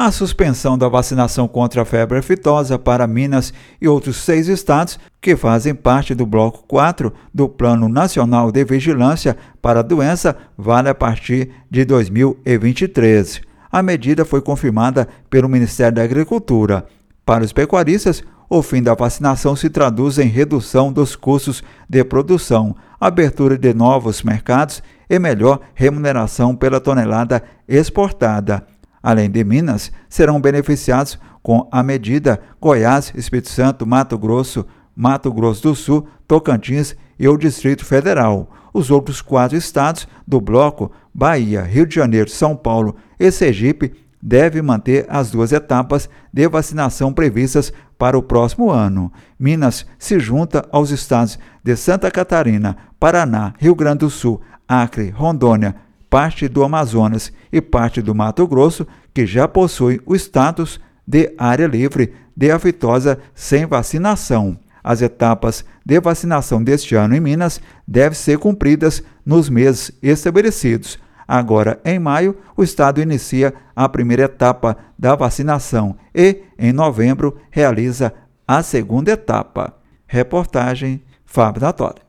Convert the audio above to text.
A suspensão da vacinação contra a febre aftosa para Minas e outros 6 estados que fazem parte do Bloco 4 do Plano Nacional de Vigilância para a doença vale a partir de 2023. A medida foi confirmada pelo Ministério da Agricultura. Para os pecuaristas, o fim da vacinação se traduz em redução dos custos de produção, abertura de novos mercados e melhor remuneração pela tonelada exportada. Além de Minas, serão beneficiados com a medida Goiás, Espírito Santo, Mato Grosso do Sul, Tocantins e o Distrito Federal. Os outros 4 estados do bloco, Bahia, Rio de Janeiro, São Paulo e Sergipe, devem manter as 2 etapas de vacinação previstas para o próximo ano. Minas se junta aos estados de Santa Catarina, Paraná, Rio Grande do Sul, Acre, Rondônia, parte do Amazonas e parte do Mato Grosso, que já possuem o status de área livre de aftosa sem vacinação. As etapas de vacinação deste ano em Minas devem ser cumpridas nos meses estabelecidos. Agora, em maio, o estado inicia a primeira etapa da vacinação e, em novembro, realiza a segunda etapa. Reportagem Fábio Natoli.